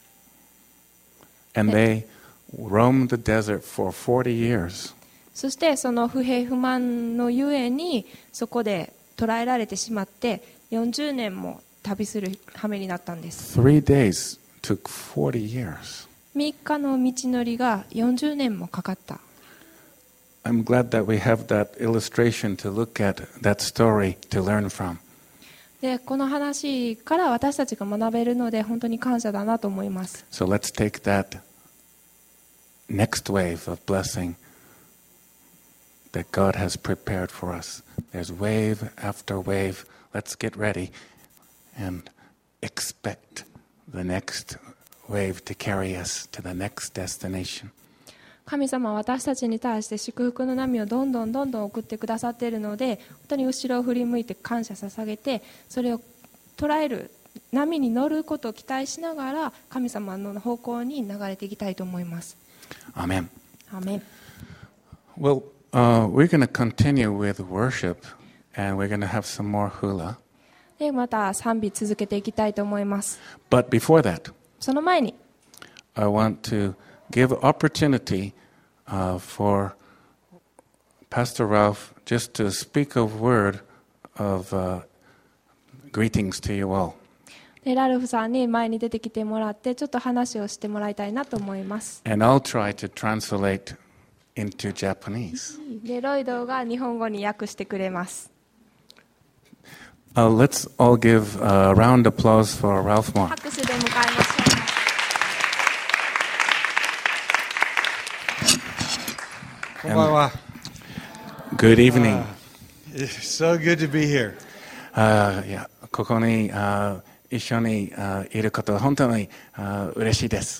And they roamed the desert for forty years. そしてその不平不満のゆえにそこで捕らえられてしまってよんじゅうねんも旅する羽目になったんです。 Three days took forty years. みっかの道のりがよんじゅうねんもかかった。 I'm glad that we have that illustration to look at, that story to learn from. でこの話から私たちが学べるので本当に感謝だなと思います。 So let's take that next wave of blessing that God has prepared for us. There's wave after wave. Let's get ready and expect the next wave to carry us to the next destination. 神様は私たちに対して祝福の波をどんどんどんどん送ってくださっているので、本当に後ろを振り向いて感謝捧げて、それを捉える波に乗ることを期待しながら神様の方向に流れていきたいと思います。 Amen. アーメン。 Well, uh, we're going to continue with worship and we're going to have some more hula. でまた賛美続けていきたいと思います。 But before that, その前に I want to give opportunity uh, for Pastor Ralph just to speak a word of uh, greetings to you all. でラルフさんに前に出てきてもらってちょっと話をしてもらいたいなと思います。 And I'll try to translate into Japanese. でロイドが日本語に訳してくれます。 Uh, let's all give a round of applause for Ralph Moore. 拍手で迎えましょう。 こんばんは。 Good evening. It's so good to be here. あいやここにあ一緒にあいることは本当にあ嬉しいです。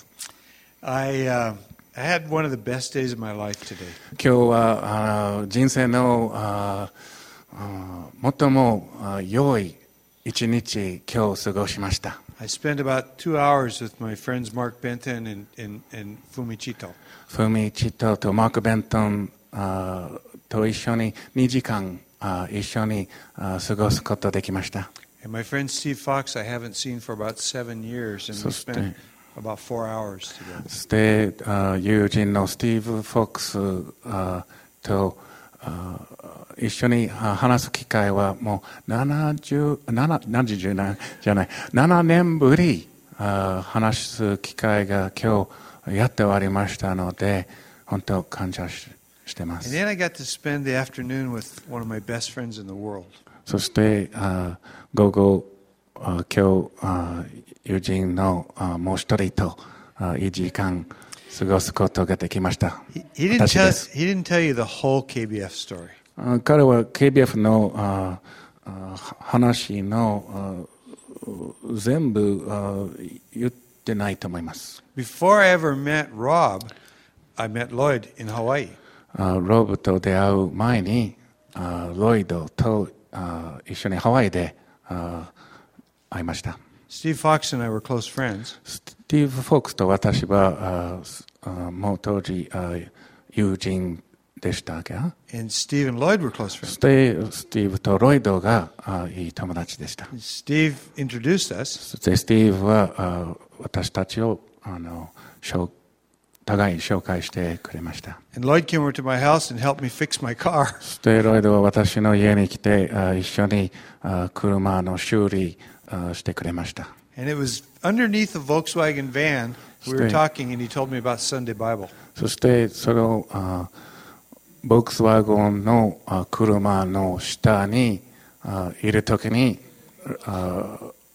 I, uh, I had one of the best days of my life today. 今日はあ人生のああ最もあ良い一日今日過ごしました。 I spent about two hours with my friends Mark Benton and, and, and Fumichito. フミチトとマーク・ベントンあと一緒ににじかんあ一緒にあ過ごすことできました。 And my friend Steve Fox, I haven't seen for about seven years, and we そして spent about four hours together. そしてあ友人のスティーブ・フォックスあとあ一緒にあ話す機会はもうななじゅう、なな、ななじゅうじゃない、ななねんぶりあ話す機会が今日やっておりましたので、本当感謝ししてま And す。 then I got to spend the afternoon with one of my best friends in the world. そしてあ午後あ今日あ友人のあもう一人とあいい時間過ごすことができました。 He, he, didn't 私 tell, です。 he didn't tell you the whole K B F story. あ彼は ケービーエフ のああ話のあ全部あ言ってないと思います。 Before I ever met Rob, I met Lloyd in Hawaii. あロブと出会う前にあロイドとあ一緒にハワイであ会いました。 Steve Fox and I were close friends. スティーブ・フォックスと私はああもう当時あ友人でしたが、 And Steve and Lloyd were close そ friends. してスティーブとロイドがあいい友達でした。 Steve introduced us, そしてスティーブはあ私たちをあの紹互いに紹介してくれました。 and Lloyd came over to my house and helped me fix my car. そしてロイドは私の家に来てあ一緒にあ車の修理あしてくれました。 And it was underneath a Volkswagen van. We were Stay. talking, and he told me about Sunday Bible. そしてそのあボックスワゴンのあ車の下にあいるときにあ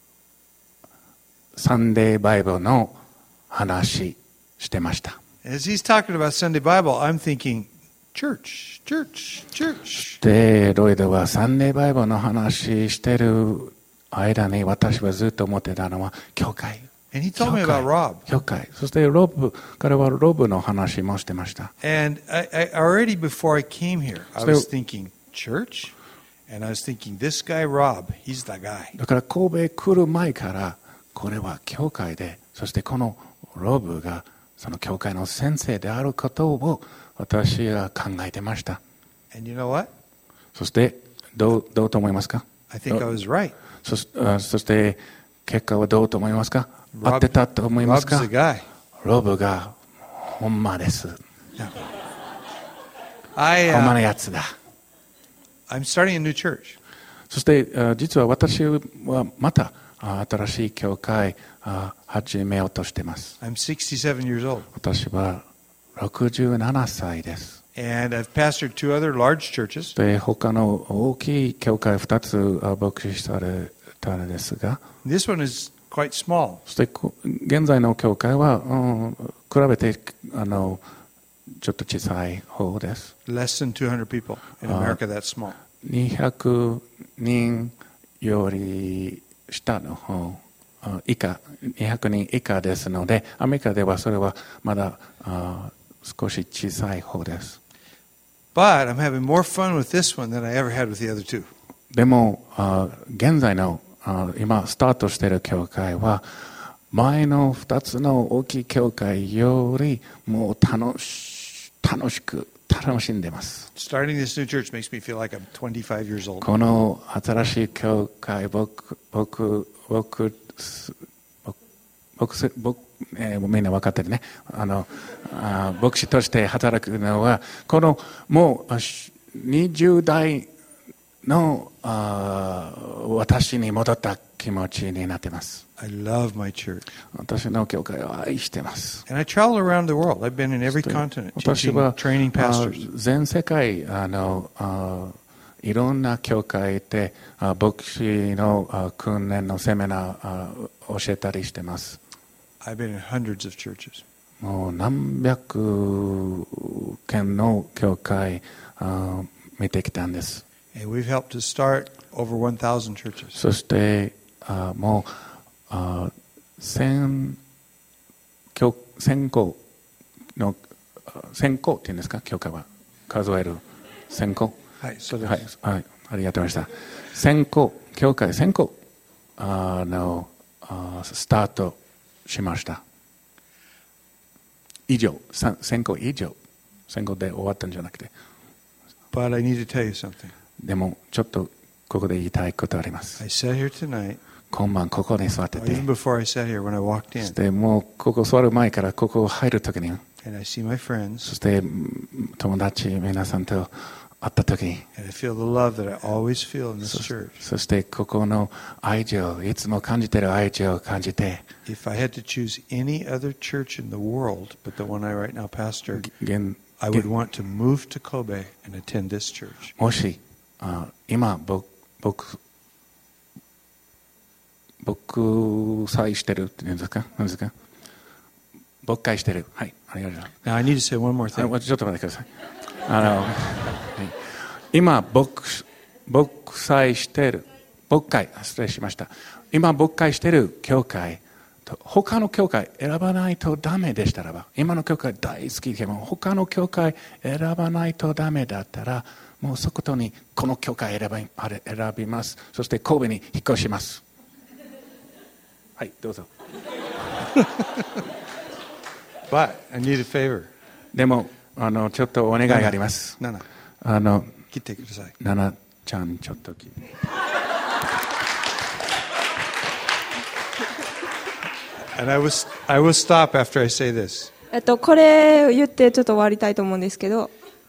サンデーバイブルの話してました。 As he's talking about Sunday Bible, I'm thinking, church, church, church. でロイドはサンデーバイブルの話してる間に私はずっと思ってたのは教会。 And he told me about Rob. 教会。そしてロブ、彼はロブの話もしてました。 And I, I already before I came here, I So- was thinking, church? And I was thinking, this guy, Rob, he's the guy. だから神戸来る前からこれは教会で、そしてこのロブがその教会の先生であることを私は考えてました。 And you know what? そしてどう、どうと思いますか？ I think I was right. そし、あそして結果はどうと思いますか？ Rob- 合ってたと思います Rob's か？ the guy. ロブがほんまです。 I, ほんま uh, のやつだ。 I'm starting a new church. そしてあ実は私はまたあ新しい教会あ始めようとしています。 I'm sixty-seven years old. 私はろくじゅうななさいです。 And I've pastored two other large churches. で他の大きい教会ふたつあ牧師されたのですが、 This one is quite small. そしてこ現在の教会は、うん、比べてあのちょっと小さい方です。 Less than two hundred people. In Uh, America, that's small. にひゃくにんより下の方あ以下にひゃくにん以下ですので、アメリカではそれはまだあ少し小さい方です。 But I'm having more fun with this one than I ever had with the other two. でもあ現在のあ今スタートしている教会は前のふたつの大きい教会よりもう楽し楽しく楽しんでます。 Starting this new church makes me feel like I'm twenty-five years old. この新しい教会僕僕僕僕僕、えー、みんな分かってるね。あのあ牧師として働くのはこのもうにじゅう代のあ私に戻った気持ちになっています。 I love my church. 私の教会を愛しています。 And I travel around the world. I've been in every continent 私 teaching, は training あ pastors. 全世界あのあいろんな教会であ牧師のあ訓練のセミナーあ教えたりしています。 I've been in hundreds of churches. もう何百件の教会あ見てきたんです。 And we've helped to start over one thousand churches. そしてあもうあ千教千校の千校っていうんですか、教会は数える千校。 はい、そうです。 はい、はい、ありがとうございました。千校教会千校あのあスタートしました。以上、千校以上、千校で終わったんじゃなくて。 But I need to tell you something. でもちょっとここで言いたいことあります。 I sat here tonight. 今晩ここに座ってて、 Even before I sat here, when I walked そし in, てもうここ座る前からここ入るときに、 and I see my friends, そして友達皆さんと会ったときに、 and I feel the love that I always feel in this そ, church. そしてここの愛情、いつも感じている愛情を感じて、 If I had to choose any other church in the world but the one I right now pastor, 現 I would want to move to Kobe and attend this church. もしあ今僕僕僕祭してるって言うんですか、何ですか、牧会してる、はい、ありがとうございます。 Now I need to say one more thing. あちょっと待ってください。あの、はい、今牧牧祭してる牧会、失礼しました。今牧会してる教会と他の教会選ばないとダメでしたらば、今の教会大好きでも他の教会選ばないとダメだったら、もうそことにこの教会選び、あれ選びます。そして神戸に引っ越します。はい、どうぞ。 But I need a favor. でもあのちょっとお願いがあります。 ナナ、 あの切ってください。 ナナちゃんちょっと聞いて。 And I was I will stop after I say this. えっとこれを言ってちょっと終わりたいと思うんですけど、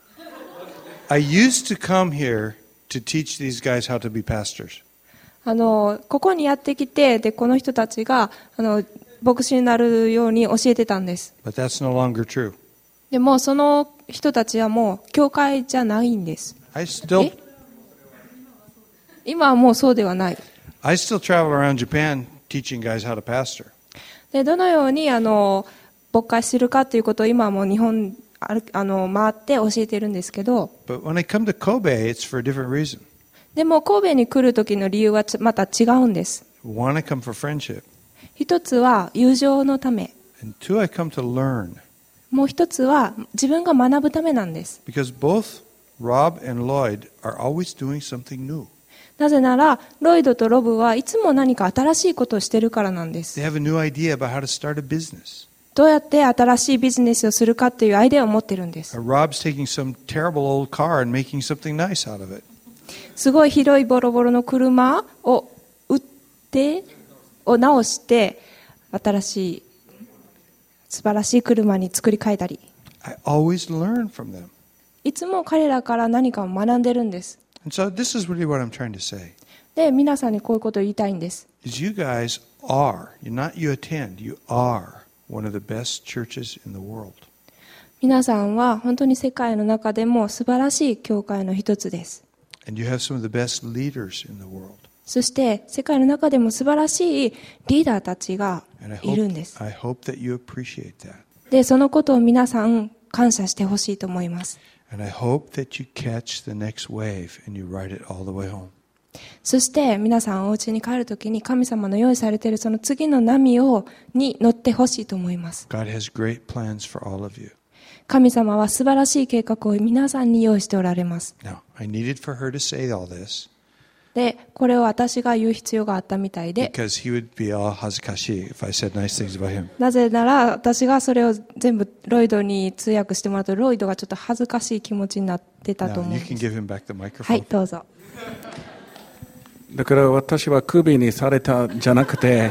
I used to come here to teach these guys how to be pastors. あのここにやってきて、でこの人たちがあの牧師になるように教えてたんです。 But that's no longer true. でもその人たちはもう教会じゃないんです。 I still え今はもうそうではない。 I still travel around Japan teaching guys how to pastor. でどのようにあの牧会するかということを今はもう日本あるあの回って教えてるんですけど、 But when I come to Kobe, it's for a different reason. でも神戸に来る時の理由はちまた違うんです。 One, I come for friendship. 一つは友情のため、 And two, I come to learn. もう一つは自分が学ぶためなんです。 Because both Rob and Lloyd are always doing something new. なぜならロイドとロブはいつも何か新しいことをしてるからなんです。 They have a new idea about how to start a business. どうやって新しいビジネスをするかというアイデアを持ってるんです。 Uh, Rob's taking some terrible old car and making something nice out of it. すごい広いボロボロの車を売ってを直して新しい素晴らしい車に作り変えたり、 I always learn from them. いつも彼らから何かを学んでるんです。 And so this is really what I'm trying to say. で皆さんにこういうことを言いたいんです。 Is you guys are, you're not you attend, you are one of the best churches in the world. 皆さんは本当に世界の中でも素晴らしい教会の一つです。 And you have some of the best leaders in the world. そして世界の中でも素晴らしいリーダーたちが And I い hope, るんです。 I hope that you appreciate that. でそのことを皆さん感謝してほしいと思います。 And I hope that you catch the next wave and you ride it all the way home. そして皆さんお家に帰るときに神様の用意されているその次の波をに乗ってほしいと思います。 God has great plans for all of you. 神様は素晴らしい計画を皆さんに用意しておられます。 Now, I needed for her to say all this でこれを私が言う必要があったみたいで、 because he would be all hazakashi if I said nice things about him. なぜなら私がそれを全部ロイドに通訳してもらうとロイドがちょっと恥ずかしい気持ちになってたと Now, 思うん you で can す。 give him back the microphone. はいどうぞ。 だから私はクビにされたんじゃなくて、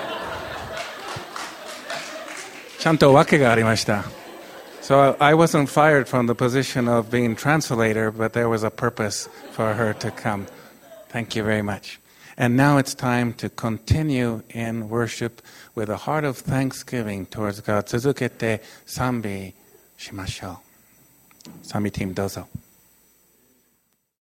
ちゃんと訳がありました。So I wasn't fired from the position of being translator, but there was a purpose for her to come. Thank you very much. And now it's time to continue in worship with a heart of thanksgiving towards God. 続けて賛美しましょう。賛美チームどうぞ。